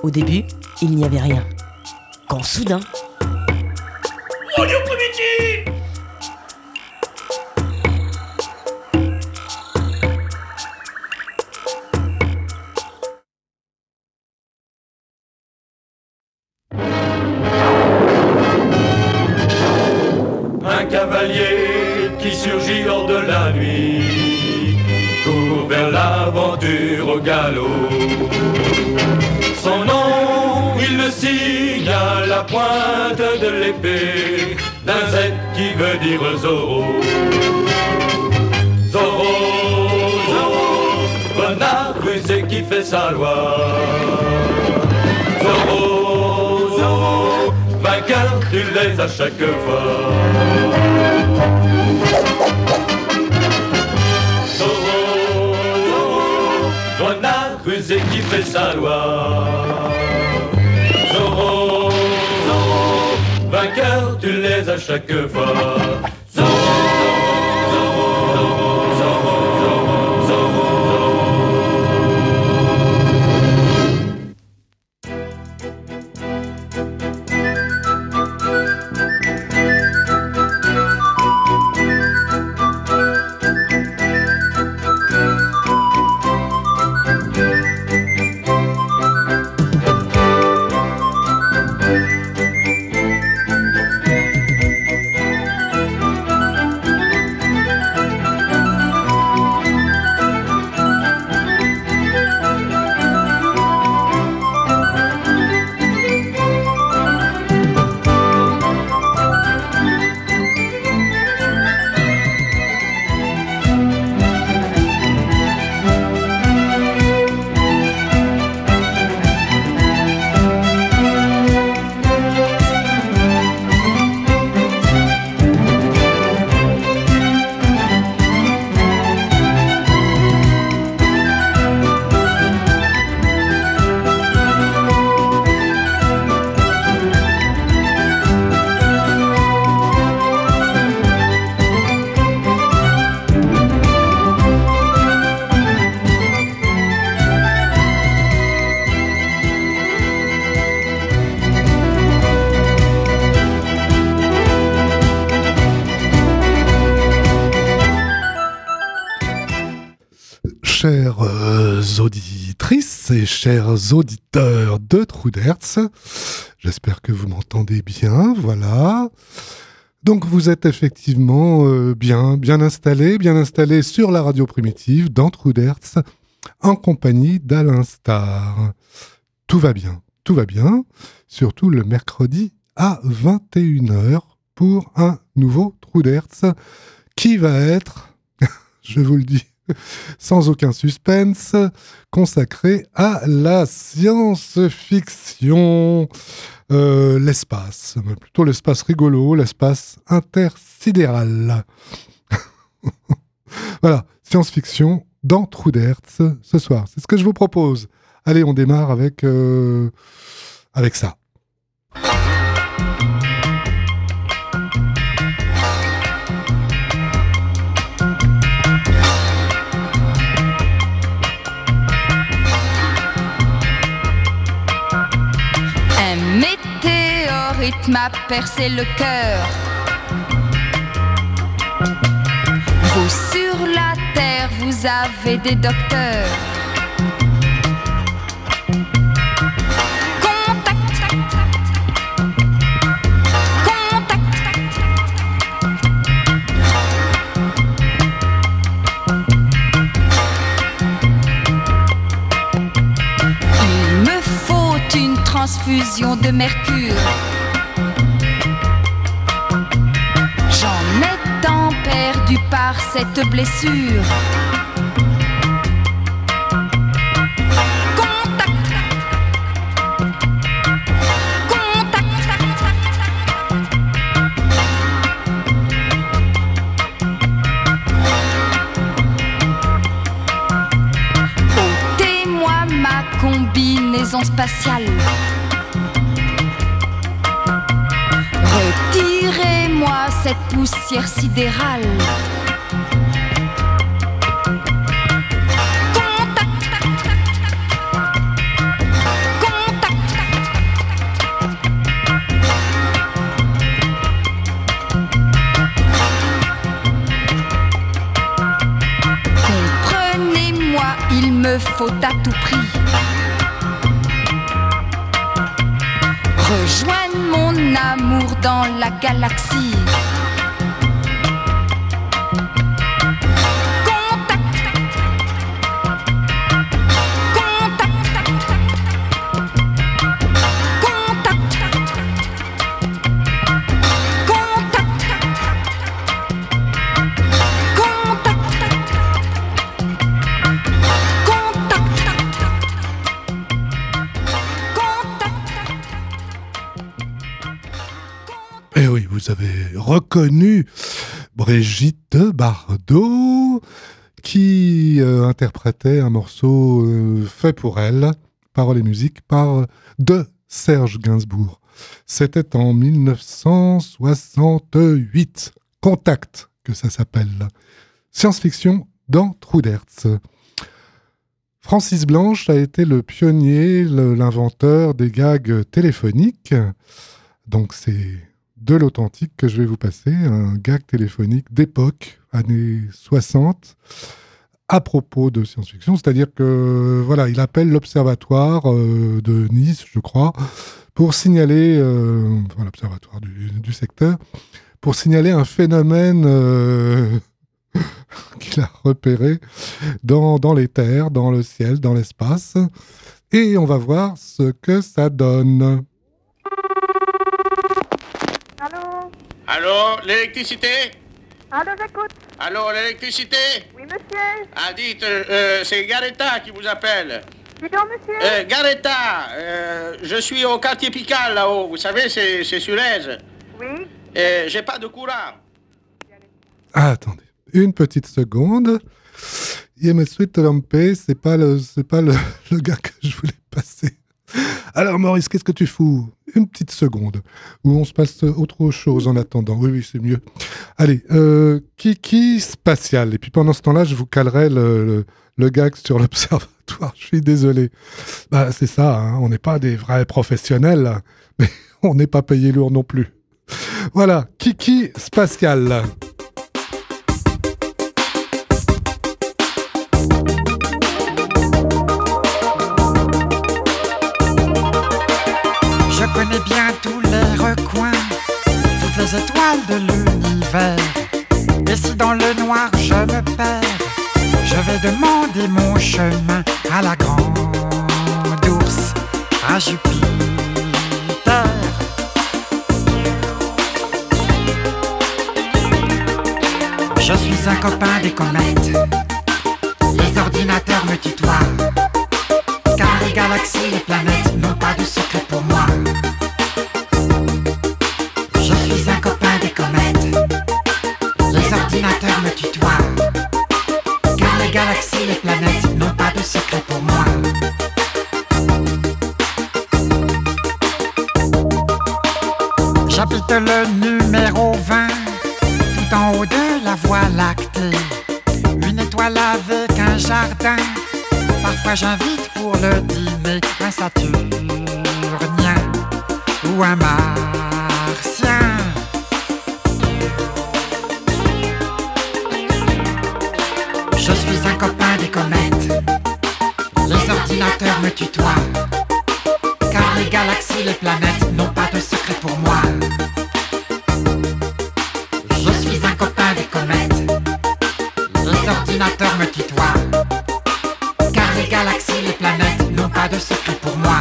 Au début, il n'y avait rien. Quand soudain... Radio Primitive! Un cavalier qui surgit hors de la nuit court vers l'aventure au galop. Son nom, il le signe à la pointe de l'épée d'un Z qui veut dire Zorro. Zorro, Zorro, renard rusé qui fait sa loi. Zorro, Zorro, vainqueur, tu l'es à chaque fois. Zorro, Zorro, renard rusé qui fait sa loi. Zorro, Zorro, vainqueur, tu l'es à chaque fois. Zorro, Zorro, Zorro, Zorro, Zorro, Zorro. Chères auditrices et chers auditeurs de Trou d'Herz, j'espère que vous m'entendez bien, voilà. Donc vous êtes effectivement bien installés sur la radio primitive dans Trou d'Herz, en compagnie d'Alain Star. Tout va bien, surtout le mercredi à 21h pour un nouveau Trou d'Herz qui va être, je vous le dis, sans aucun suspense, consacré à la science-fiction, l'espace, plutôt l'espace rigolo, l'espace intersidéral. Voilà, science-fiction dans Trou d'Herz ce soir. C'est ce que je vous propose. Allez, on démarre avec ça. M'a percé le cœur. Vous sur la terre, vous avez des docteurs. Contact. Il me faut une transfusion de mercure. Perdu par cette blessure. Contact. Ôtez-moi ma combinaison spatiale. Retirez-moi cette poussière sidérale. Contact. il me faut à tout prix rejoindre mon amour dans la galaxie. Eh oui, vous avez reconnu Brigitte Bardot qui interprétait un morceau fait pour elle, paroles et musique, de Serge Gainsbourg. C'était en 1968. Contact, que ça s'appelle. Science-fiction dans Trou d'Hertz. Francis Blanche a été le pionnier, l'inventeur des gags téléphoniques. Donc c'est de l'authentique que je vais vous passer, un gag téléphonique d'époque, années 60, à propos de science-fiction. C'est-à-dire que, voilà, il appelle l'observatoire de Nice, je crois, pour signaler, l'observatoire du secteur, pour signaler un phénomène qu'il a repéré dans l'éther, dans le ciel, dans l'espace. Et on va voir ce que ça donne. Allô, l'électricité? Allô, j'écoute. Allô, l'électricité? Oui, monsieur. Ah, dites, c'est Garetta qui vous appelle. Dis donc, monsieur. Garetta, je suis au quartier Pical, là-haut. Vous savez, c'est sur l'Aise. Oui. J'ai pas de courant. Ah, attendez, une petite seconde. Je me suis trompé, c'est pas le gars que je voulais passer. Alors Maurice, qu'est-ce que tu fous? Une petite seconde, où on se passe autre chose en attendant. Oui, c'est mieux. Allez, Kiki spatial. Et puis pendant ce temps-là, je vous calerai le gag sur l'observatoire. Je suis désolé. Bah, c'est ça, hein, on n'est pas des vrais professionnels, mais on n'est pas payé lourd non plus. Voilà, Kiki spatial. Je connais bien tous les recoins, toutes les étoiles de l'univers. Et si dans le noir je me perds, je vais demander mon chemin à la grande ours, à Jupiter. Je suis un copain des comètes, les ordinateurs me tutoient, car les galaxies, les planètes n'ont pas de secret pour moi. Je suis un copain des comètes, les ordinateurs me tutoient, car les galaxies, les planètes n'ont pas de secret pour moi. J'habite le numéro 20, tout en haut de la voie lactée. Une étoile avec un jardin. Parfois j'invite pour le dîner un Saturnien ou un Martien. Je suis un copain des comètes, les ordinateurs me tutoient, car les galaxies, les planètes n'ont pas de secret pour moi. Je suis un copain des comètes, les ordinateurs me tutoient, car les galaxies, les planètes n'ont pas de secret pour moi.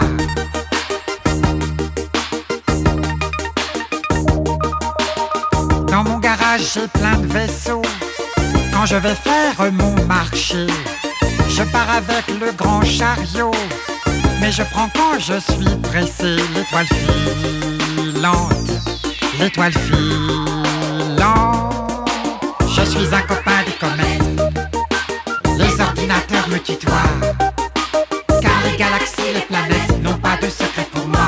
Dans mon garage j'ai plein de vaisseaux. Quand je vais faire mon marché, je pars avec le grand chariot. Mais je prends quand je suis pressé l'étoile filante, l'étoile filante. Je suis un copain des comètes, les ordinateurs me tutoient, car les galaxies, les planètes n'ont pas de secret pour moi.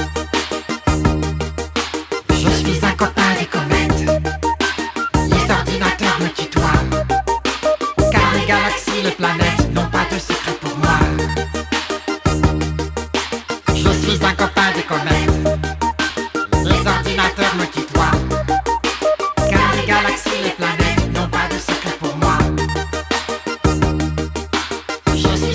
Je suis un copain des comètes, les ordinateurs me tutoient, car les galaxies, les planètes n'ont pas de secret pour moi. Je suis un copain des comètes, les ordinateurs me tutoient, car les galaxies, les planètes n'ont pas de secret pour moi. Je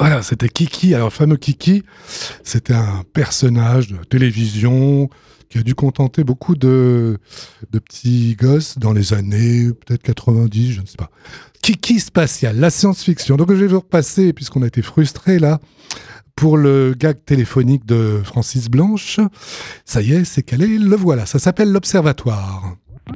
Voilà, c'était Kiki. Alors, le fameux Kiki, c'était un personnage de télévision qui a dû contenter beaucoup de petits gosses dans les années peut-être 90, je ne sais pas. Kiki spatial, la science-fiction. Donc, je vais vous repasser, puisqu'on a été frustrés là, pour le gag téléphonique de Francis Blanche. Ça y est, c'est calé, le voilà. Ça s'appelle l'Observatoire.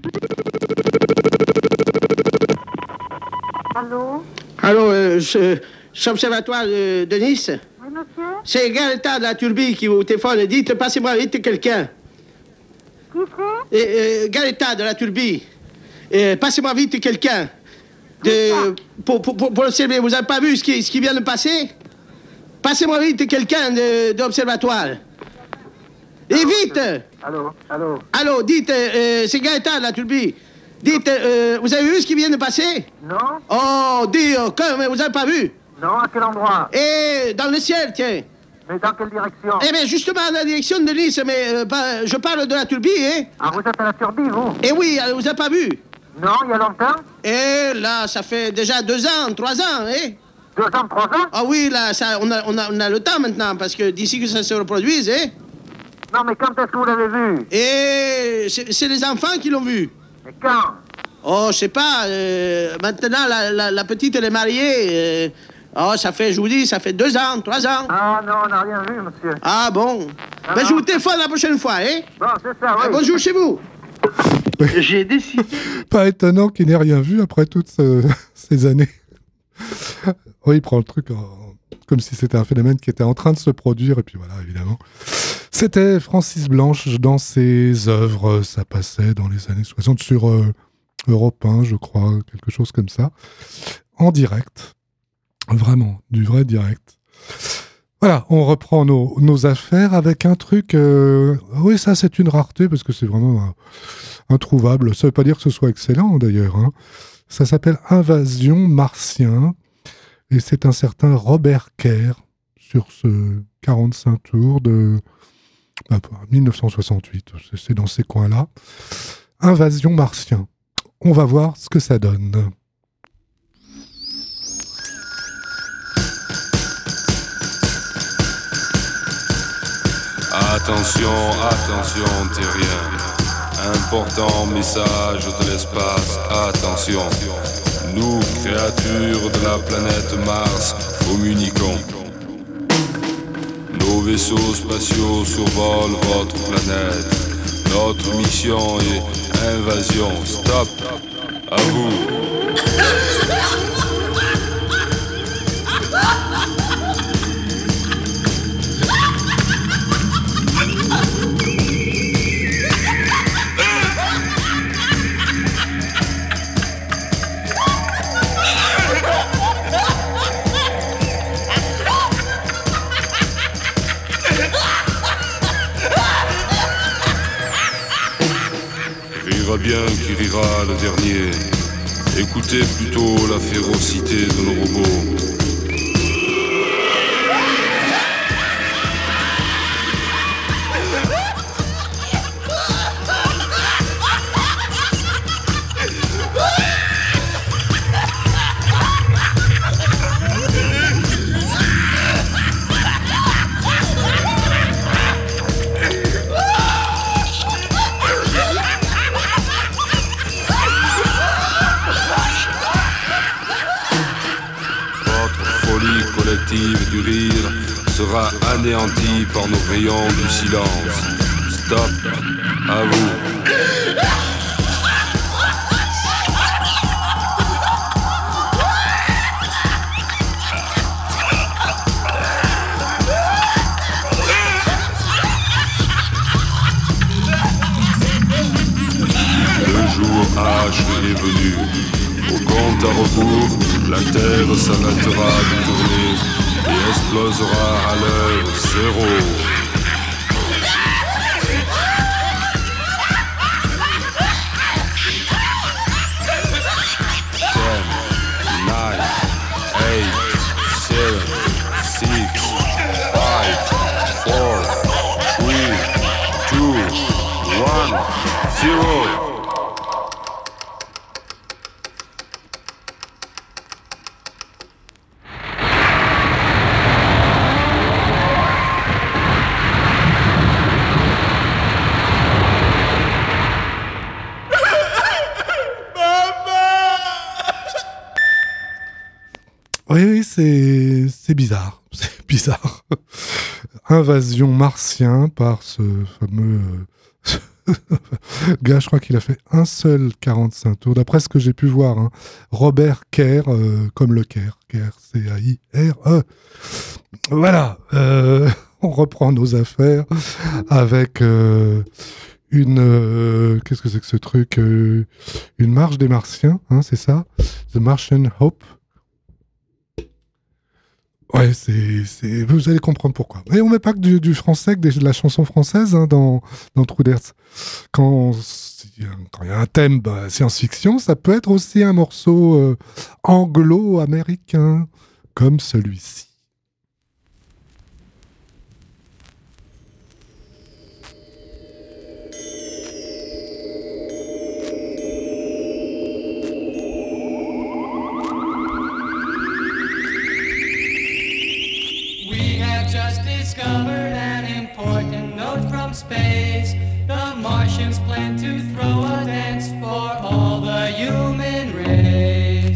Allô? Allô, c'est l'observatoire de Nice? Oui, monsieur? C'est Gaëtan de la Turbie qui vous téléphone. Dites, passez-moi vite quelqu'un. Qui c'est? Gaëtan de la Turbie. Passez-moi vite quelqu'un. Pour le servir. Vous n'avez pas vu ce qui vient de passer? Passez-moi vite quelqu'un de l'observatoire. Et vite! Allô? Allô, dites, c'est Gaëtan de la Turbie. Dites, vous avez vu ce qui vient de passer? Non? Oh, Dieu, mais vous n'avez pas vu? Non, à quel endroit? Et dans le ciel, tiens. Mais dans quelle direction? Eh bien, justement, dans la direction de Nice, mais je parle de la Turbie, hein? Ah, vous êtes à la Turbie, vous? Eh oui, vous n'avez pas vu? Non, il y a longtemps? Et là, ça fait déjà 2 ans, 3 ans, hein? 2 ans, 3 ans? Ah oui, là, on a le temps maintenant, parce que d'ici que ça se reproduise, hein? Non, mais quand est-ce que vous l'avez vu? Et c'est les enfants qui l'ont vu. Mais quand? Oh, je sais pas, maintenant, la petite, elle est mariée. Oh, ça fait, je vous dis, ça fait 2 ans, 3 ans. Ah non, on n'a rien vu, monsieur. Ah bon? Ben, je vous téléphone la prochaine fois, hein? Bon, c'est ça, oui. Bonjour chez vous. J'ai décidé. Pas étonnant qu'il n'ait rien vu après toutes ces années. Oui, il prend le truc comme si c'était un phénomène qui était en train de se produire, et puis voilà, évidemment. C'était Francis Blanche dans ses œuvres, ça passait dans les années 60 sur Europe 1, je crois, quelque chose comme ça, en direct. Vraiment, du vrai direct. Voilà, on reprend nos affaires avec un truc... oui, ça c'est une rareté, parce que c'est vraiment introuvable. Ça ne veut pas dire que ce soit excellent, d'ailleurs. Hein. Ça s'appelle Invasion Martien, et c'est un certain Robert Kerr, sur ce 45 tours de 1968. C'est dans ces coins-là. Invasion Martien. On va voir ce que ça donne. Attention, attention, terrien. Important message de l'espace, attention. Nous, créatures de la planète Mars, communiquons. Nos vaisseaux spatiaux survolent votre planète. Notre mission est invasion. Stop. À vous. Rira bien qui rira le dernier. Écoutez plutôt la férocité de nos robots. Collective du rire sera anéantie par nos rayons du silence. Stop, à vous. Le jour H est venu. Au compte à rebours, la Terre s'arrêtera de tourner et explosera à l'heure 0. 0. Oui, c'est bizarre. C'est bizarre. Invasion martien par ce fameux gars, je crois qu'il a fait un seul 45 tours, d'après ce que j'ai pu voir. Hein. Robert Kerr, comme le Kerr, C-A-I-R-E. Voilà, on reprend nos affaires avec qu'est-ce que c'est que ce truc une marche des Martiens, hein, c'est ça? The Martian Hope. Ouais, vous allez comprendre pourquoi. Et on met pas que du français, que de la chanson française hein, dans Trou d'Herz. Quand il y a un thème science-fiction, ça peut être aussi un morceau anglo-américain, comme celui-ci. Just discovered an important note from space. The Martians plan to throw a dance for all the human race.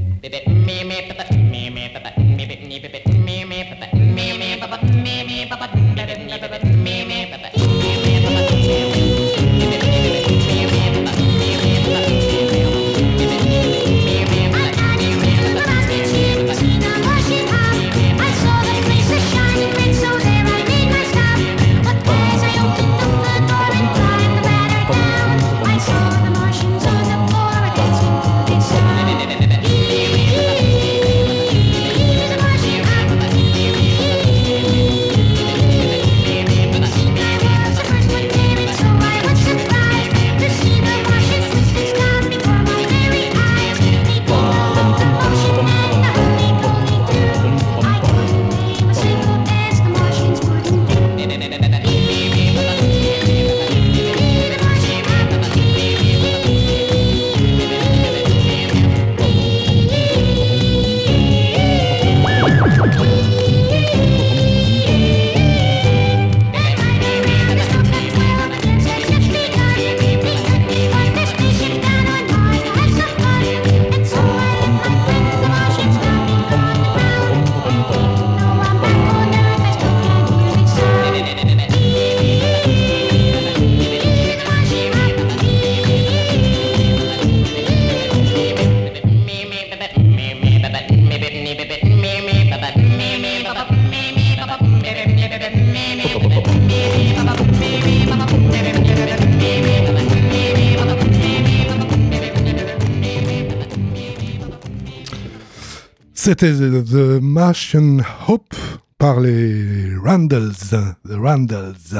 C'était The Martian Hope par les Randalls. The Randalls.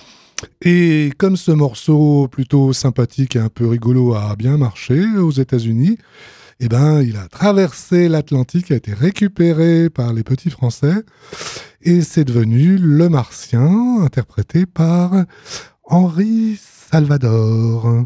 Et comme ce morceau plutôt sympathique et un peu rigolo a bien marché aux États-Unis, eh ben, il a traversé l'Atlantique, a été récupéré par les petits Français et c'est devenu Le Martien, interprété par Henri Salvador.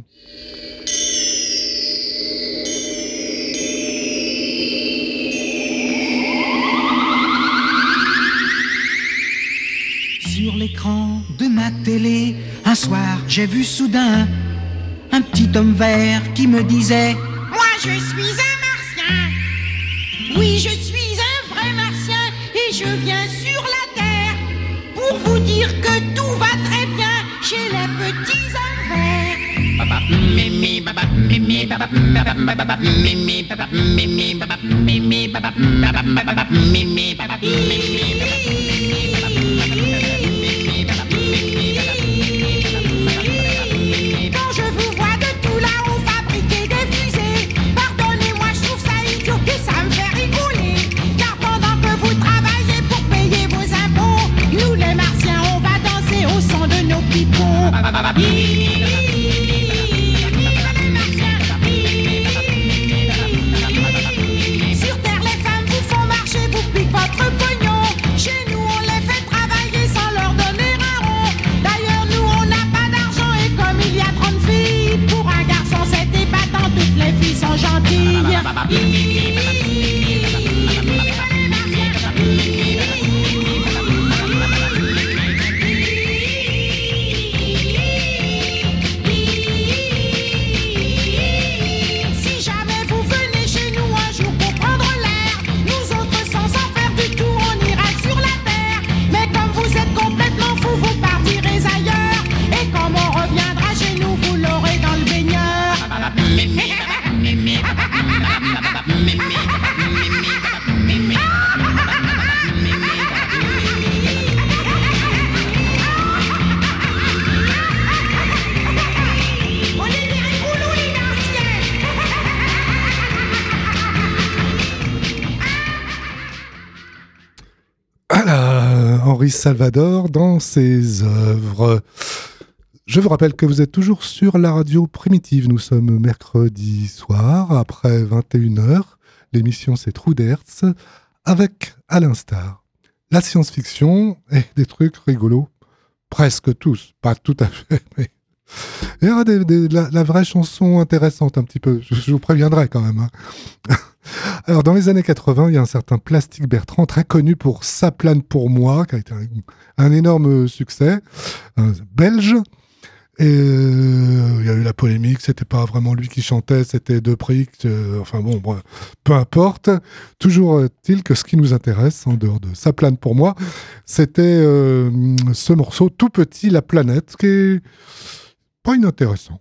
Sur l'écran de ma télé, un soir, j'ai vu soudain un petit homme vert qui me disait: moi, je suis un martien. Oui, je suis un vrai martien et je viens sur la Terre pour vous dire que tout va très bien chez les petits hommes verts. Mimi, baba, mimi, baba, baba, baba, mimi, baba, mimi, baba, mimi, baba, baba, baba, mimi, baba, mimi, quand je vous vois de tout là-haut fabriquer des fusées, pardonnez-moi, je trouve ça idiot et ça me fait rigoler. Car pendant que vous travaillez pour payer vos impôts, nous les martiens, on va danser au son de nos pipeaux. Sur Terre, les femmes vous font marcher, vous piquent votre pognon. Chez nous, Voilà, Henri Salvador dans ses œuvres. Je vous rappelle que vous êtes toujours sur la radio primitive. Nous sommes mercredi soir, après 21h. L'émission c'est Trou d'Hertz, avec à l'instar la science-fiction et des trucs rigolos. Presque tous, pas tout à fait, mais il y aura la vraie chanson intéressante un petit peu. Je vous préviendrai quand même. Hein. Alors, dans les années 80, il y a un certain Plastique Bertrand, très connu pour Ça plane pour moi, qui a été un énorme succès, belge. Et il y a eu la polémique, c'était pas vraiment lui qui chantait, c'était Deprix, enfin bon, peu importe. Toujours est-il que ce qui nous intéresse, en dehors de Ça plane pour moi, c'était ce morceau tout petit, La planète, qui est pas inintéressant.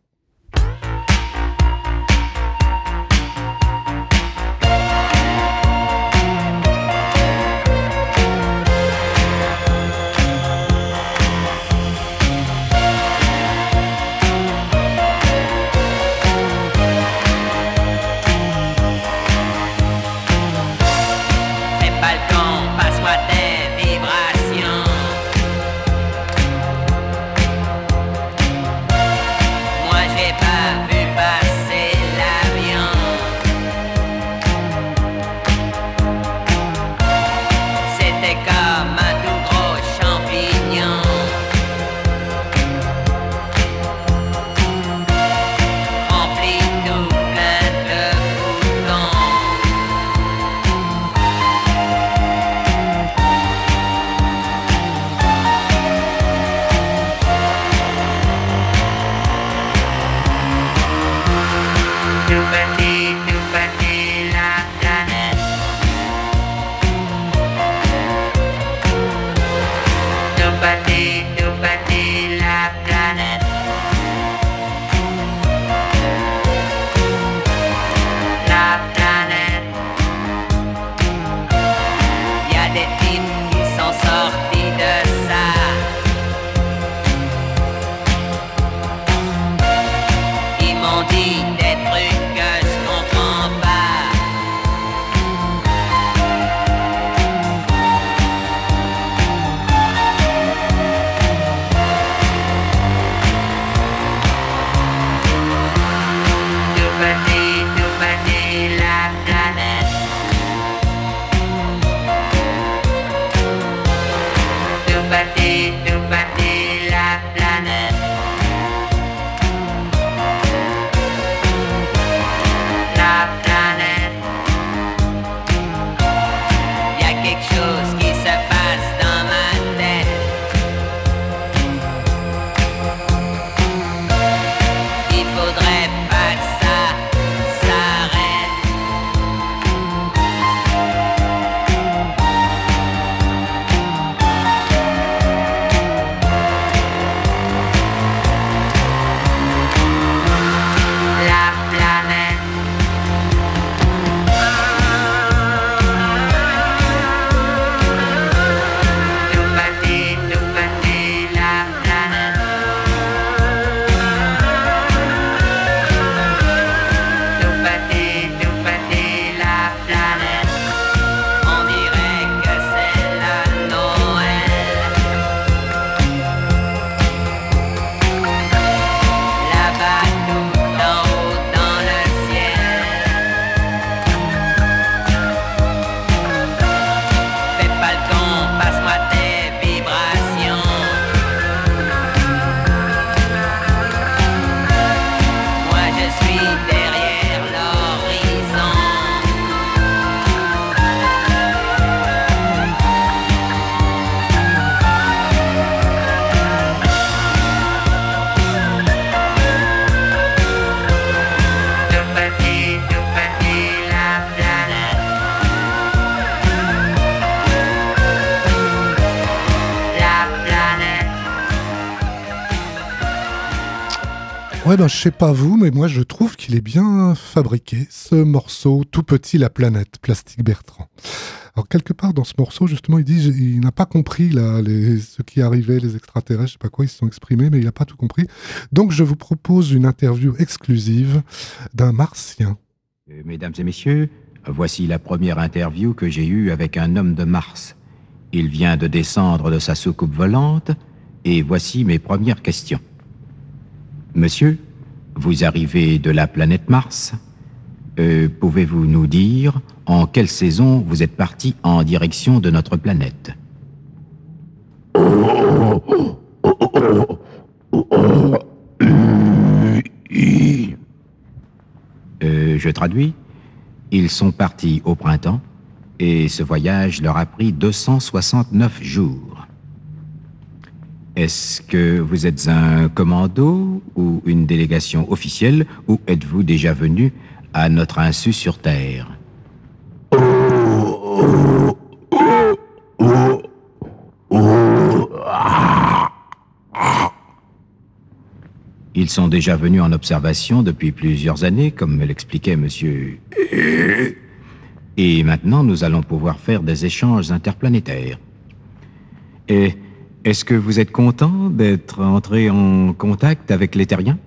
Ouais, je sais pas vous, mais moi je trouve qu'il est bien fabriqué, ce morceau tout petit, La planète, Plastique Bertrand. Alors quelque part dans ce morceau, justement, il dit il n'a pas compris là, ce qui arrivait, les extraterrestres, je sais pas quoi, ils se sont exprimés, mais il n'a pas tout compris. Donc je vous propose une interview exclusive d'un martien. Mesdames et messieurs, voici la première interview que j'ai eue avec un homme de Mars. Il vient de descendre de sa soucoupe volante et voici mes premières questions. Monsieur, vous arrivez de la planète Mars. Pouvez-vous nous dire en quelle saison vous êtes parti en direction de notre planète? Je traduis. Ils sont partis au printemps et ce voyage leur a pris 269 jours. Est-ce que vous êtes un commando ou une délégation officielle ou êtes-vous déjà venu à notre insu sur Terre? Ils sont déjà venus en observation depuis plusieurs années, comme me l'expliquait monsieur. Et maintenant, nous allons pouvoir faire des échanges interplanétaires. Et est-ce que vous êtes content d'être entré en contact avec les Terriens?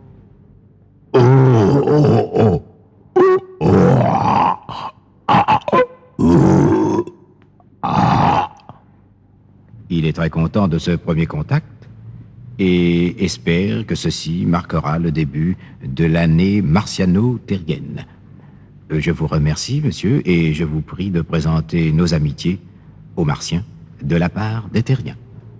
Il est très content de ce premier contact et espère que ceci marquera le début de l'année martiano-terrienne. Je vous remercie, monsieur, et je vous prie de présenter nos amitiés aux Martiens de la part des Terriens.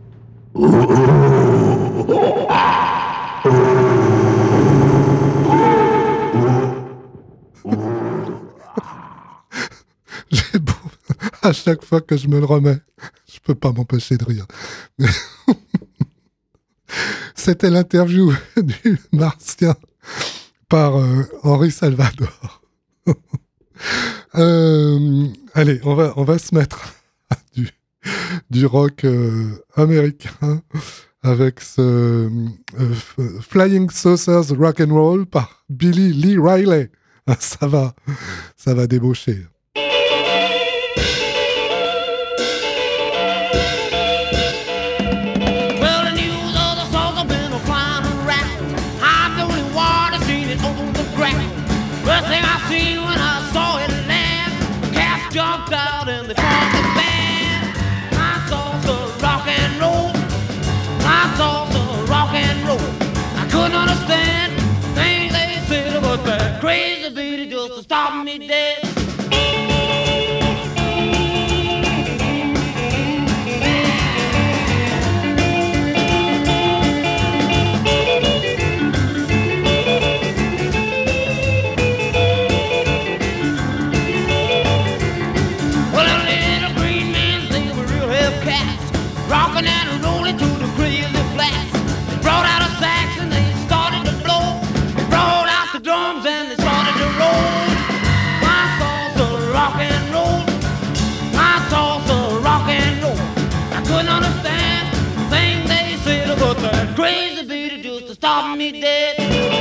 J'ai beau... À chaque fois que je me le remets, je peux pas m'empêcher de rire. C'était l'interview du Martien par Henri Salvador. Allez, on va se mettre à du rock américain avec ce Flying Saucers Rock and Roll par Billy Lee Riley. Ça va débaucher. Stop me dead. Well, them little green men, they were real hell cats, rocking and rolling to the crazy flats. They brought out a sax and they started to blow. They brought out the drums and they started to roll. Rock and roll, my salsa rock and roll. I couldn't understand the thing they said about that crazy beat just to stop me dead.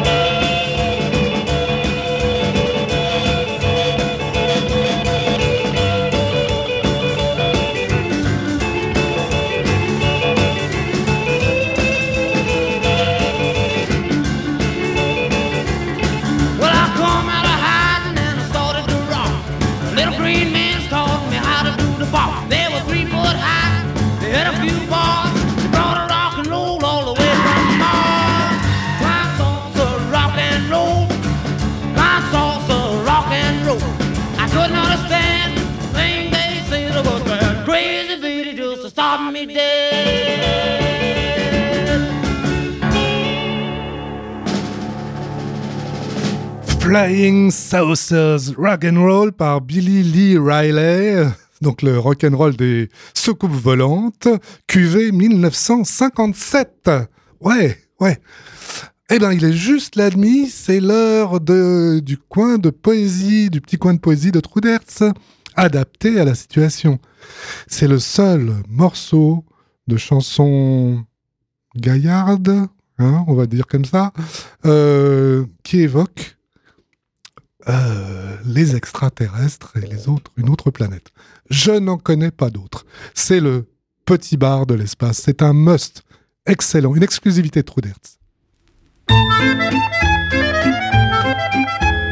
Stop me dead. Flying Saucers Rock and Roll par Billy Lee Riley, donc le rock and roll des soucoupes volantes, QV 1957. Ouais. Eh ben, il est juste la demi, c'est l'heure du coin de poésie, du petit coin de poésie de Truders, adapté à la situation. C'est le seul morceau de chanson gaillarde, on va dire comme ça, qui évoque les extraterrestres et une autre planète. Je n'en connais pas d'autre. C'est le petit bar de l'espace. C'est un must excellent, une exclusivité de Truders.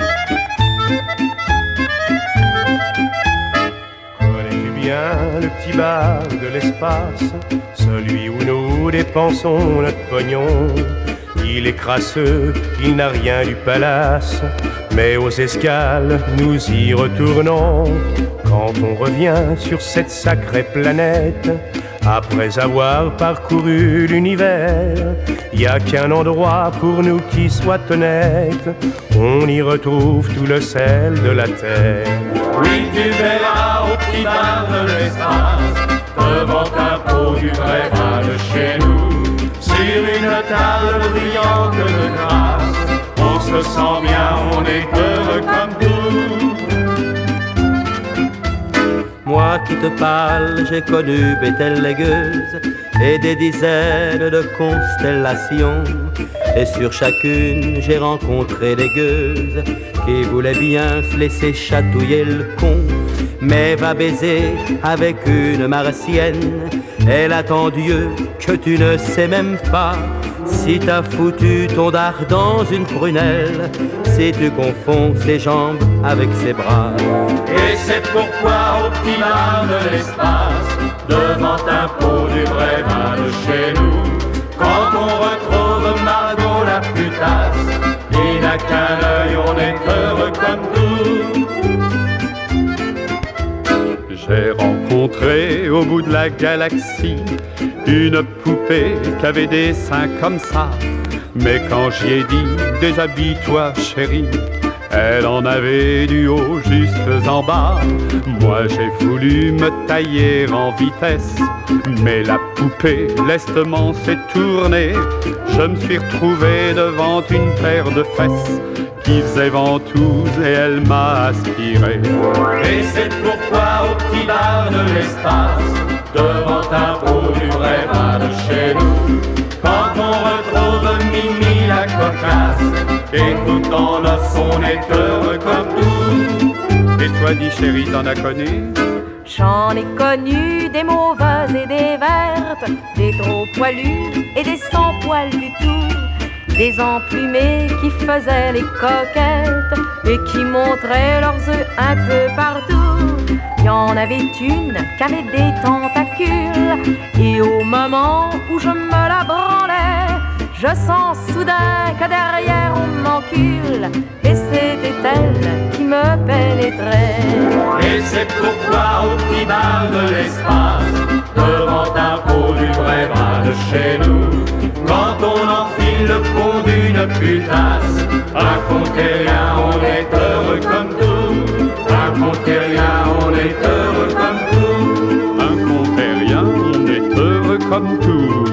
Connais-tu bien le petit petit bar de l'espace, celui où nous dépensons notre pognon. Il est crasseux, il n'a rien du palace, mais aux escales nous y retournons. Quand on revient sur cette sacrée planète, après avoir parcouru l'univers, y a qu'un endroit pour nous qui soit honnête, on y retrouve tout le sel de la terre. Oui, tu verras au petit bar de l'espace, devant un pot du vrai vin de chez nous, sur une table brillante de grâce, on se sent bien, on est heureux comme tout. Moi qui te parle, j'ai connu Béthel-Légueuse et des dizaines de constellations. Et sur chacune, j'ai rencontré des gueuses qui voulaient bien se laisser chatouiller le con. Mais va baiser avec une martienne, elle attend Dieu que tu ne sais même pas. Si t'as foutu ton dard dans une prunelle, si tu confonds ses jambes avec ses bras. Et c'est pourquoi au petit bar de l'espace, devant un pot du vrai vin de chez nous, quand on retrouve Margot la putasse, il n'a qu'un œil, on est heureux comme tout. J'ai rencontré au bout de la galaxie une poupée qui avait des seins comme ça. Mais quand j'y ai dit déshabille-toi chérie, elle en avait du haut jusque en bas. Moi j'ai voulu me tailler en vitesse, mais la poupée lestement s'est tournée. Je me suis retrouvé devant une paire de fesses qui faisait ventouse et elle m'a aspiré. Et c'est pourquoi au petit bar de l'espace, devant un pot du vrai vin de chez nous, quand on retrouve Mimi la cocasse, et tout en os on est heureux comme tout. Et toi dis chérie, t'en as connu? J'en ai connu des mauvaises et des vertes, des trop poilus et des sans poil du tout, des emplumés qui faisaient les coquettes et qui montraient leurs œufs un peu partout. Il y en avait une qui avait des tentacules, et au moment où je me la branlais, je sens soudain que derrière on m'encule, et c'était elle qui me pénétrait. Et c'est pourquoi au petit bar de l'espace, devant un pot du vrai vin de chez nous, quand on enfile le pont d'une putasse, racontez rien, on est heureux comme tout. Racontez rien, on est heureux comme tout. Racontez rien, on est heureux comme tout.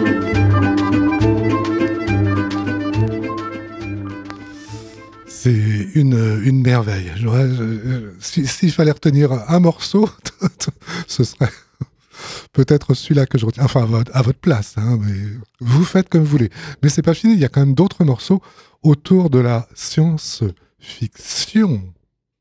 C'est une merveille. S'il fallait retenir un morceau, ce serait peut-être celui-là que je retiens. Enfin, à votre place, hein, mais vous faites comme vous voulez. Mais c'est pas fini, il y a quand même d'autres morceaux autour de la science-fiction.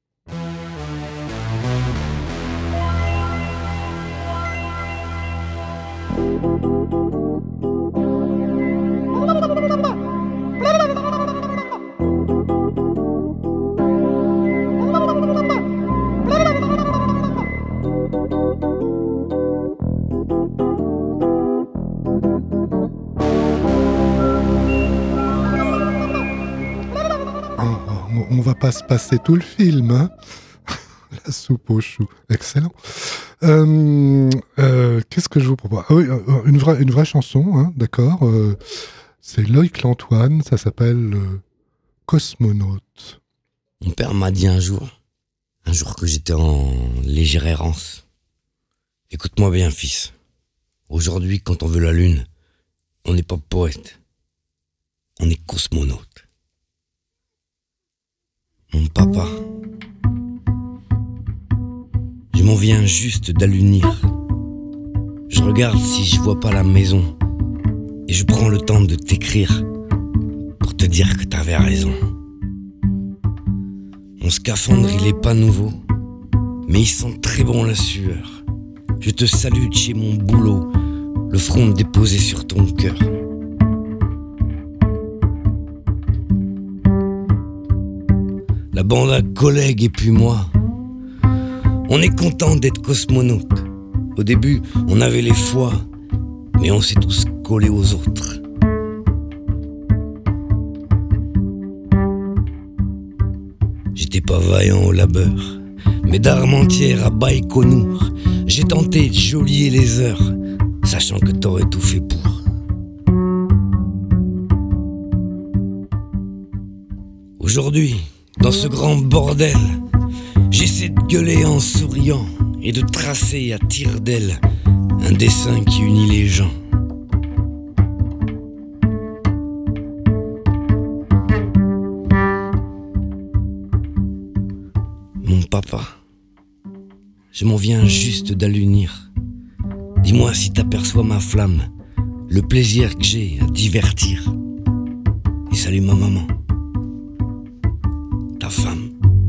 On va pas se passer tout le film, hein. La soupe aux choux, excellent. Qu'est-ce que je vous propose? Ah oui, une vraie chanson, hein, d'accord. C'est Loïc Lantoine, ça s'appelle Cosmonaute. Mon père m'a dit un jour que j'étais en légère errance. Écoute-moi bien, fils. Aujourd'hui, quand on veut la lune, on n'est pas poète, on est cosmonaute. Mon papa, je m'en viens juste d'allunir. Je regarde si je vois pas la maison, et je prends le temps de t'écrire pour te dire que t'avais raison. Mon scaphandre, il est pas nouveau, mais il sent très bon la sueur. Je te salue de chez mon boulot, le front déposé sur ton cœur. La bande à collègues et puis moi, on est content d'être cosmonaute. Au début, on avait les foies, mais on s'est tous collés aux autres. J'étais pas vaillant au labeur, mais d'Armentières à Baïkonour, j'ai tenté de geôlier les heures, sachant que t'aurais tout fait pour. Aujourd'hui, dans ce grand bordel, j'essaie de gueuler en souriant et de tracer à tire-d'aile un dessin qui unit les gens. Mon papa, je m'en viens juste d'allunir. Dis-moi si t'aperçois ma flamme, le plaisir que j'ai à divertir. Et salut ma maman, ta femme.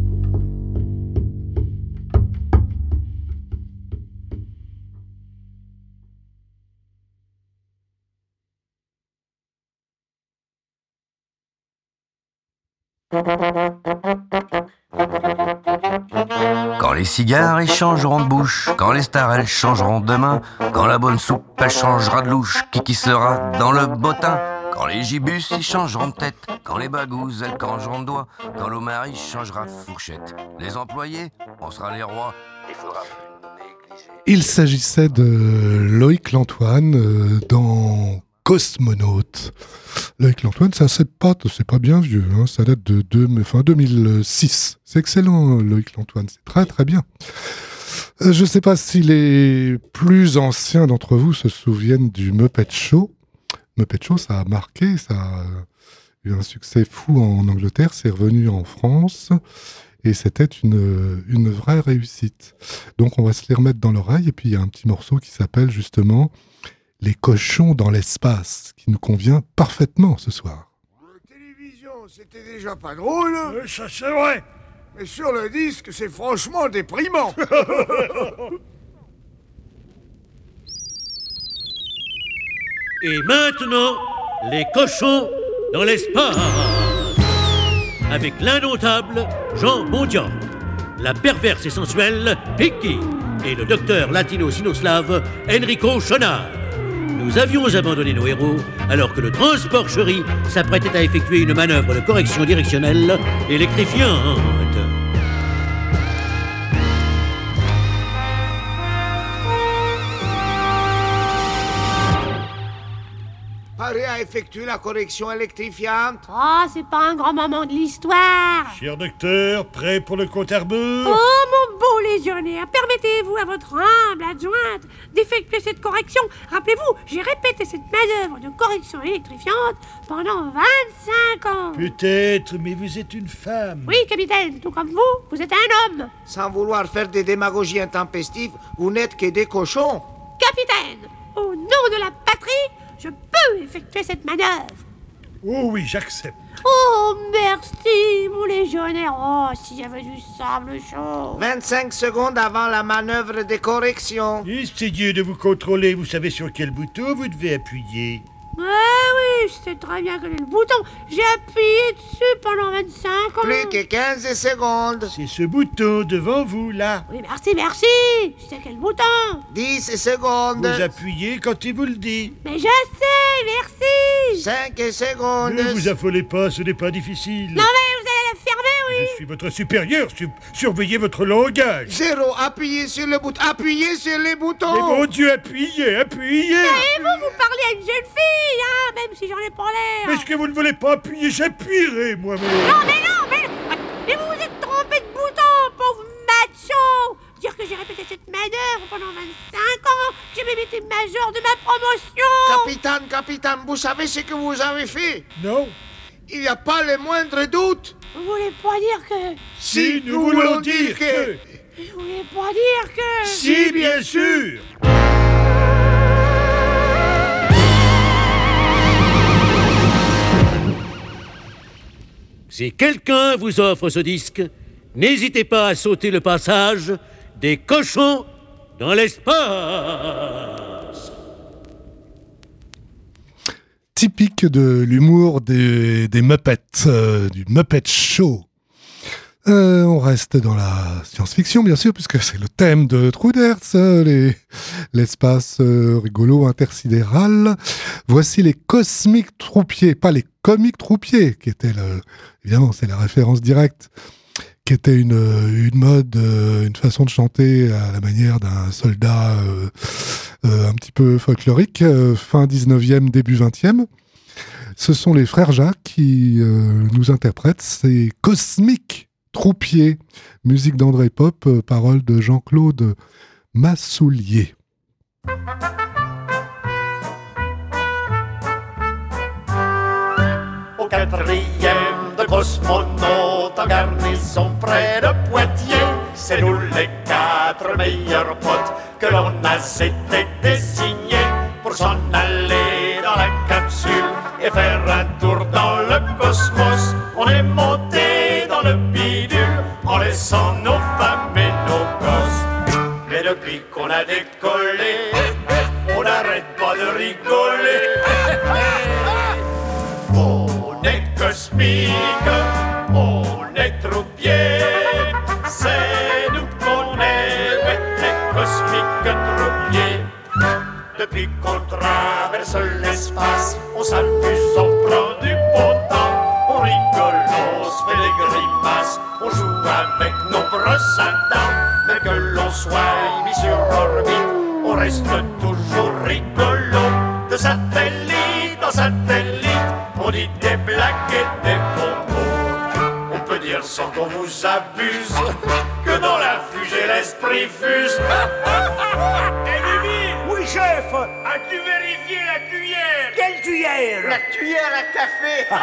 Quand les cigares échangeront de bouche, quand les stars elles changeront de main, quand la bonne soupe elle changera de louche, qui sera dans le bottin, quand les gibus ils changeront de tête, quand les bagouzes elles changeront de doigts, quand l'omari changera de fourchette, les employés on sera les rois. Il faudra Il s'agissait de Loïc Lantoine dans Cosmonaute. Loïc Lantoine, c'est pas bien vieux, hein, ça date de 2006. C'est excellent, Loïc Lantoine, c'est très très bien. Je ne sais pas si les plus anciens d'entre vous se souviennent du Muppet Show. Muppet Show, ça a marqué, ça a eu un succès fou en Angleterre, c'est revenu en France et c'était une vraie réussite. Donc on va se les remettre dans l'oreille et puis il y a un petit morceau qui s'appelle justement Les cochons dans l'espace, qui nous convient parfaitement ce soir. La télévision, c'était déjà pas drôle. Ça c'est vrai. Mais sur le disque, c'est franchement déprimant. Et maintenant, les cochons dans l'espace. Avec l'indomptable Jean Mondian, la perverse et sensuelle Picky et le docteur latino-sinoslave Enrico Chonard. Nous avions abandonné nos héros alors que le transport Chéri s'apprêtait à effectuer une manœuvre de correction directionnelle électrifiante. Paré à effectuer la correction électrifiante. Oh, c'est pas un grand moment de l'histoire. Cher docteur, prêt pour le compte à rebours? Oh, mon beau légionnaire, permettez-vous à votre humble adjointe d'effectuer cette correction. Rappelez-vous, j'ai répété cette manœuvre de correction électrifiante pendant 25 ans. Peut-être, mais vous êtes une femme. Oui, capitaine, tout comme vous êtes un homme. Sans vouloir faire des démagogies intempestives, vous n'êtes que des cochons. Capitaine, au nom de la patrie, je peux effectuer cette manœuvre. Oh oui, j'accepte. Oh, merci, mon légionnaire. Oh, s'il y avait du sable chaud. 25 secondes avant la manœuvre de correction. Essayez de vous contrôler. Vous savez sur quel bouton vous devez appuyer. Oui, je sais très bien quel est le bouton. J'ai appuyé dessus pendant 25 ans. Plus que 15 secondes. C'est ce bouton devant vous, là. Oui, merci. Je sais quel bouton. 10 secondes. Vous appuyez quand il vous le dit. Mais je sais, merci. 5 secondes. Ne vous affolez pas, ce n'est pas difficile. Non, mais vous allez la fermer, oui. Je suis votre supérieur. Surveillez votre langage. 0, appuyez sur le bouton. Appuyez sur les boutons. Mais mon Dieu, appuyez. Mais vous parlez à une jeune fille, hein, même si j'en ai pas l'air. Est-ce que vous ne voulez pas appuyer? J'appuierai moi-même. Non, mais vous vous êtes trompé de bouton, pauvre macho. Dire que j'ai répété cette manœuvre pendant 25 ans, j'ai même été major de ma promotion. Capitaine, vous savez ce que vous avez fait? Non. Il n'y a pas le moindre doute. Vous voulez pas dire que... Si, nous voulons dire que... Vous voulez pas dire que... Si, bien sûr. Si quelqu'un vous offre ce disque, n'hésitez pas à sauter le passage des cochons dans l'espace. Typique de l'humour des Muppets, du Muppet Show. On reste dans la science-fiction, bien sûr, puisque c'est le thème de Truders, l'espace rigolo intersidéral. Voici les cosmiques troupiers, pas les comiques troupiers, qui étaient, évidemment, c'est la référence directe, qui était une mode, une façon de chanter à la manière d'un soldat un petit peu folklorique, fin 19e, début 20e. Ce sont les frères Jacques qui nous interprètent ces cosmiques troupiers, musique d'André Pop, paroles de Jean-Claude Massoulier. Au 4e de cosmonautes en garnison près de Poitiers, c'est nous les 4 meilleurs potes que l'on a été désignés pour s'en aller dans la capsule et faire un tour dans le cosmos. On est monté dans le bidule en laissant nos femmes et nos gosses. Mais depuis qu'on a décollé, on n'arrête pas de rigoler. On est cosmique, on est troupier, c'est nous qu'on est, ouais, les cosmiques troupiers. Depuis qu'on traverse l'espace, on s'amuse, on prend du beau temps, on rigole, on se fait des grimaces, on joue avec nos brosses à dents. Mais que l'on soit mis sur orbite, on reste toujours rigolo. De satellite en satellite, on dit des blagues et des bonbons. On peut dire sans qu'on vous abuse que dans la fusée l'esprit fuse. Et Bibi! Oui, chef! As-tu vérifié la cuillère? Quelle cuillère? La cuillère à café.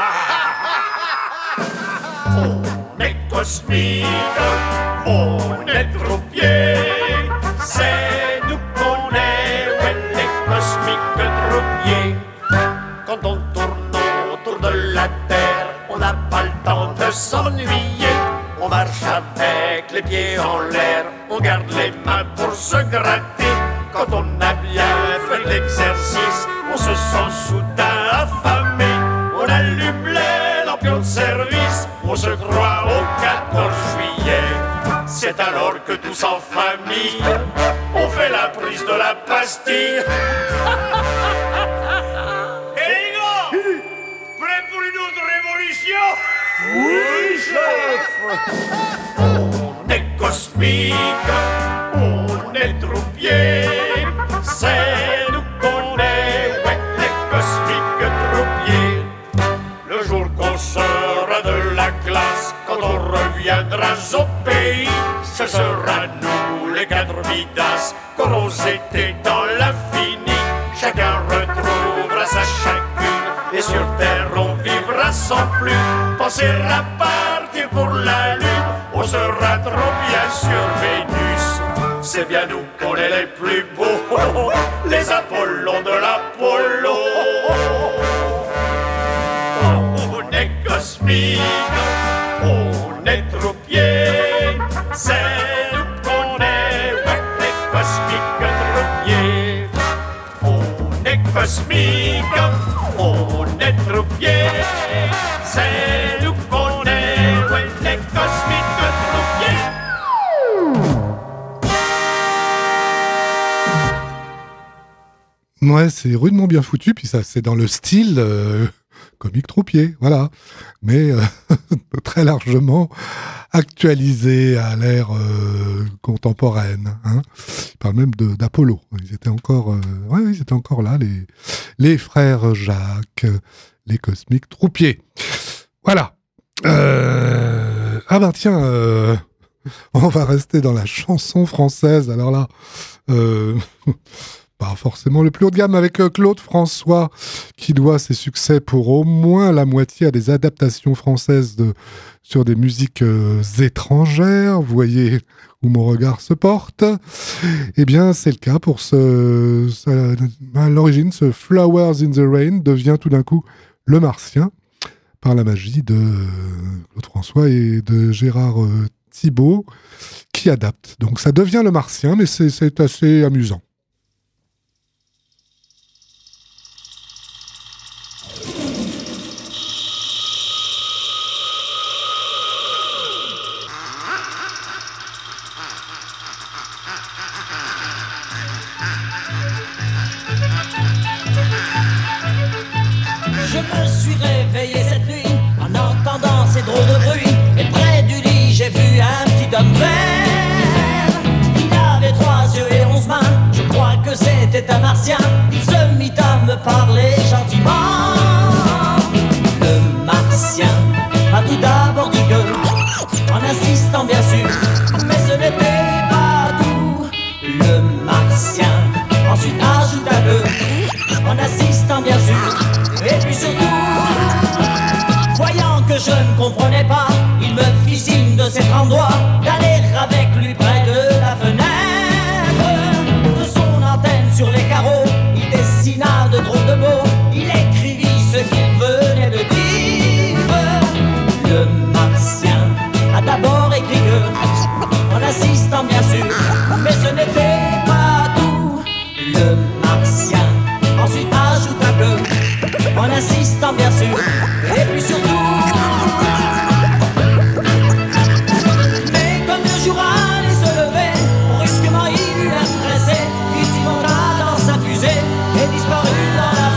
On est cosmique, on est troupier, c'est nous qu'on est, ouais, les cosmiques troupiers. Quand on tourne autour de la Terre, on n'a pas le temps de s'ennuyer. On marche avec les pieds en l'air, on garde les mains pour se gratter. Quand on a bien fait l'exercice, on se sent soudain affamé. On allume les lampions de service, on se croit au 14 juillet. C'est alors que tous en famille, on fait la prise de la pastille. Et les gars, prêts pour une autre révolution? Oui, chef. On est cosmique, on est troupier, c'est nous qu'on est, ouais, les cosmiques troupiers. Le jour qu'on sera de la classe, quand on reviendra au pays, ce sera nous les 4 vidas qu'auront été dans l'infini. Chacun retrouvera sa chacune et sur terre on vivra sans plus penser à partir pour la lune. On sera trop bien sur Vénus. C'est bien nous qu'on est les plus beaux, les Apollons de l'Apollo. On est cosmique, on est troupier, c'est nous qu'on est, ouais, les cosmiques troupiers. On est cosmique, on est troupier, c'est nous qu'on est, ouais, les cosmiques troupiers. Ouais, c'est rudement bien foutu, puis ça, c'est dans le style comique troupier, voilà. Mais très largement actualisé à l'ère contemporaine. Hein. Il parle même d'Apollo. Ils étaient encore, ils étaient encore là, les frères Jacques, les cosmiques troupiers. Voilà. Ah ben tiens, on va rester dans la chanson française. Alors là, pas forcément le plus haut de gamme avec Claude François, qui doit ses succès pour au moins la moitié à des adaptations françaises sur des musiques étrangères. Vous voyez où mon regard se porte. Eh bien, c'est le cas pour à l'origine, ce Flowers in the Rain devient tout d'un coup Le Martien, par la magie de Claude François et de Gérard Thibault, qui adapte. Donc ça devient Le Martien, mais c'est assez amusant. martien, il se mit à me parler gentiment. Le martien a tout d'abord dit que, en insistant bien sûr, mais ce n'était pas tout. Le martien ensuite ajouta que, en insistant bien sûr, et puis surtout, voyant que je ne comprenais pas, il me fit signe de s'être en droit d'aller avec lui près de la fenêtre. De son antenne sur les carreaux, il dessina de drôles de mots, il écrivit ce qu'il venait de dire. Le martien a d'abord écrit que, en insistant bien sûr, mais ce n'était pas tout. Le martien ensuite ajouta que, en insistant bien sûr, et puis surtout, mais comme le jour allait se lever, brusquement il eut l'air pressé, vite il monta dans sa fusée et disparut dans la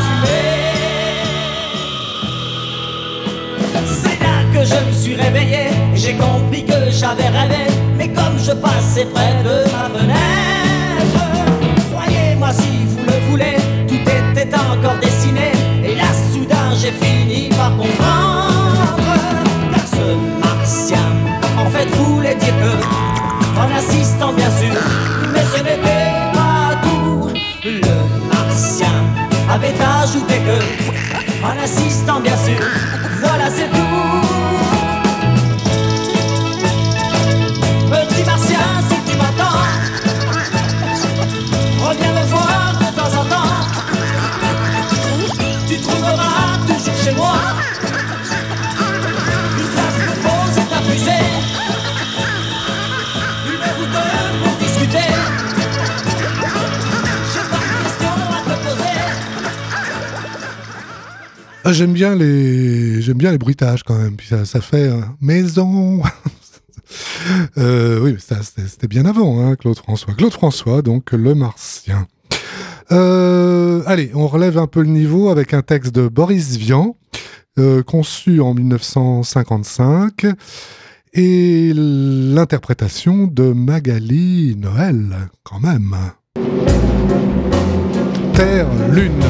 fumée. C'est là que je me suis réveillé et j'ai compris que j'avais rêvé, mais comme je passais près de ma fenêtre, croyez-moi si vous le voulez, tout était encore dessiné, et là soudain j'ai fini par comprendre, car ce martien en fait voulait dire que, en insistant bien sûr, mais ce n'était pas tout. Le martien avait ajouté que, en insistant bien sûr, voilà c'est tout. Petit martien, si tu m'entends, reviens me voir de temps en temps. Tu trouveras toujours chez moi une place pour poser ta fusée, une hauteur pour discuter. J'ai pas de questions à te poser. Ah, j'aime bien les bruitages quand même. Puis ça fait maison. Oui, c'était bien avant, hein, Claude François. Claude François, donc le Martien. Allez, on relève un peu le niveau avec un texte de Boris Vian, conçu en 1955, et l'interprétation de Magali Noël, quand même. Terre, Lune.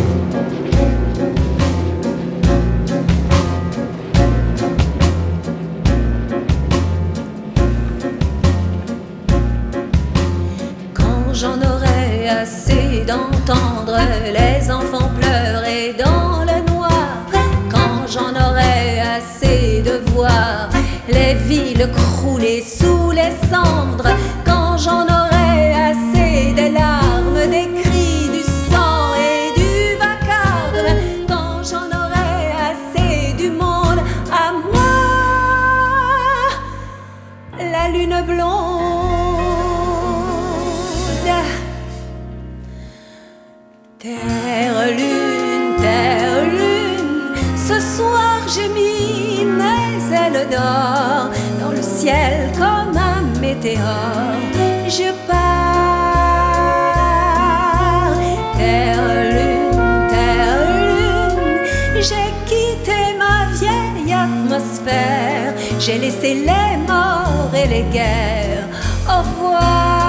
J'en aurai assez d'entendre les enfants pleurer dans le noir, quand j'en aurai assez de voir les villes crouler sous les cendres, quand j'en aurai assez des larmes, des cris, du sang et du vacarme, quand j'en aurai assez du monde à moi, la lune blonde. Terre, lune, ce soir j'ai mis mes ailes d'or dans le ciel comme un météore. Je pars, terre, lune, j'ai quitté ma vieille atmosphère, j'ai laissé les morts et les guerres. Au revoir.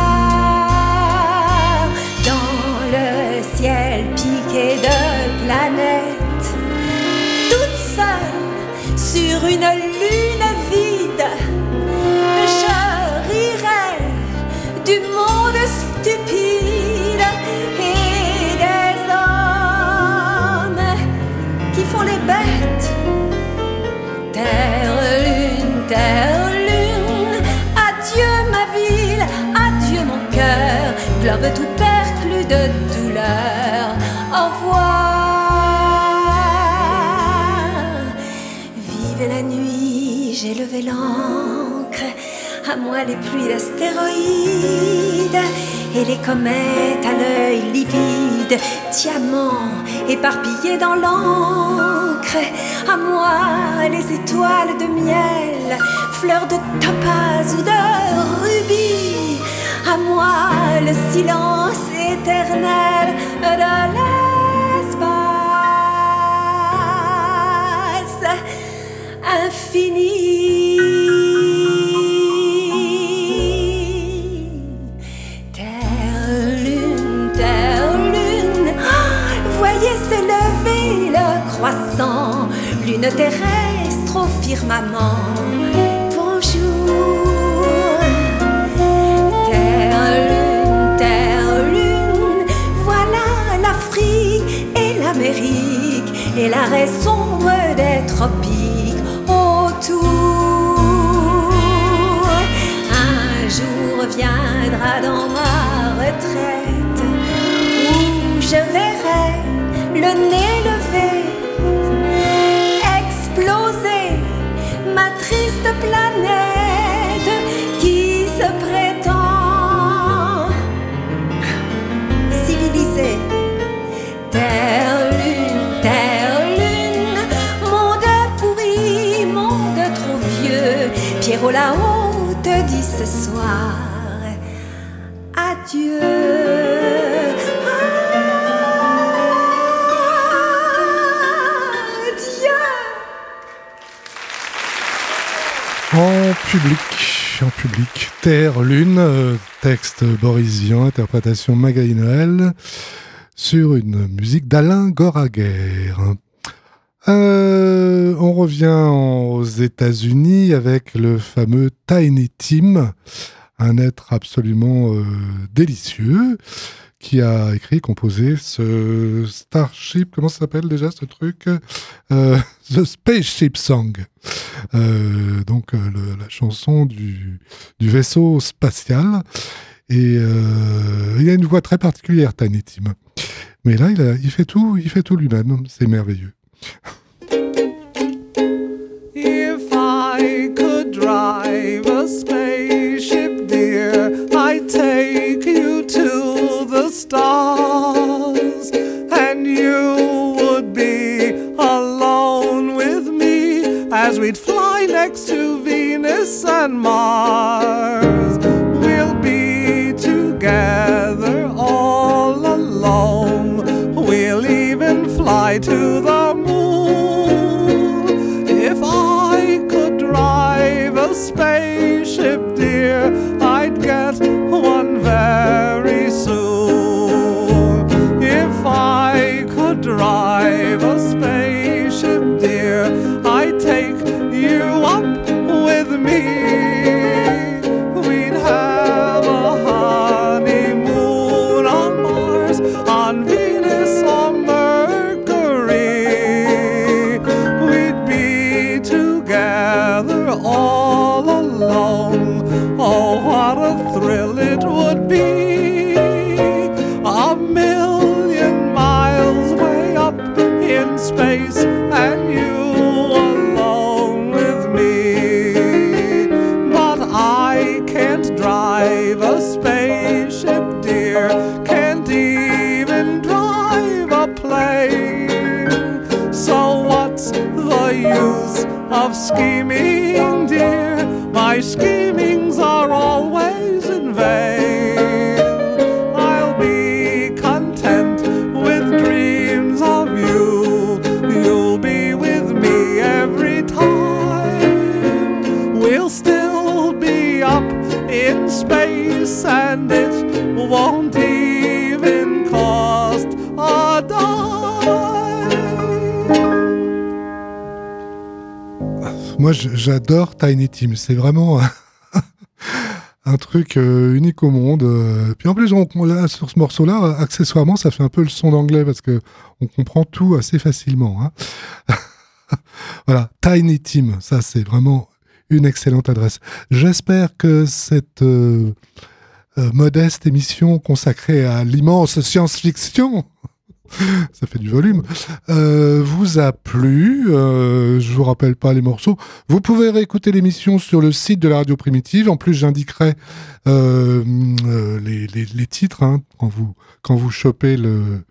Ciel piqué de planètes, toute seule sur une lune vide, je rirai du monde stupide et des hommes qui font les bêtes. Terre, lune, adieu ma ville, adieu mon cœur, globe tout perclus de douleur. Au revoir. Vive la nuit, j'ai levé l'ancre, à moi les pluies d'astéroïdes et les comètes à l'œil livide, diamants éparpillés dans l'encre, à moi les étoiles de miel, fleurs de topaz ou de rubis, à moi le silence éternel de l'espace infini. Terre, lune, firmament. Bonjour, terre, lune, voilà l'Afrique et l'Amérique et l'arrêt sombre des tropiques autour. Un jour viendra dans ma retraite où je verrai le nez levé exploser ma triste planète qui se prétend civilisée. Terre, lune, monde pourri, monde trop vieux. Pierrot là-haut te dit ce soir adieu. En public, Terre, Lune, texte Boris Vian, interprétation Magali Noël, sur une musique d'Alain Goraguer. On revient aux États-Unis avec le fameux Tiny Tim, un être absolument délicieux, qui a écrit et composé ce Starship, comment ça s'appelle déjà ce truc, The Spaceship Song. Donc la chanson du vaisseau spatial. Et il a une voix très particulière, Tiny Tim. Mais là, il fait tout lui-même. C'est merveilleux. If I could drive a spaceship, dear, I'd take you to the stars, and you would be alone with me as we'd fly next to Venus and Mars. We'll be together all alone. We'll even fly to the moon. If I could drive a spaceship, dear, I'd get one very soon. If I could drive a spaceship, dear, I'd take you up with me. We'd have a honeymoon on Mars, on Venus or Mercury. We'd be together all alone. Oh, what a thrill it would be. A million miles way up in space, and you alone with me. But I can't drive a spaceship, dear, can't even drive a plane. So what's the use of scheming, dear? My schemings are always in vain. I'll be content with dreams of you. You'll be with me every time. We'll still be up in space, and it won't even cost a dime. Moi, j'adore Tiny Tim. C'est vraiment un truc unique au monde. Puis en plus, là, sur ce morceau-là, accessoirement, ça fait un peu le son d'anglais parce que on comprend tout assez facilement. Hein. Voilà, Tiny Tim, ça c'est vraiment une excellente adresse. J'espère que cette modeste émission consacrée à l'immense science-fiction, ça fait du volume, vous a plu. Je vous rappelle pas les morceaux. Vous pouvez réécouter l'émission sur le site de la Radio Primitive. En plus, j'indiquerai les titres hein, quand vous chopez le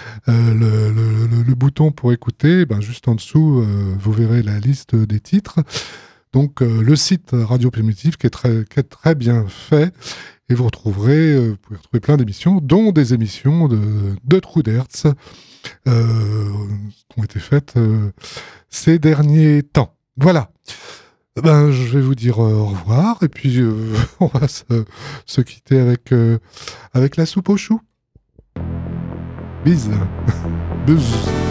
bouton pour écouter. Ben, juste en dessous, vous verrez la liste des titres. Donc, le site Radio Primitive qui est très bien fait. Et vous pouvez retrouver plein d'émissions, dont des émissions de Trou d'Hertz qui ont été faites ces derniers temps. Voilà. Ben, je vais vous dire au revoir et puis on va se quitter avec la soupe aux choux. Bise. Buzz.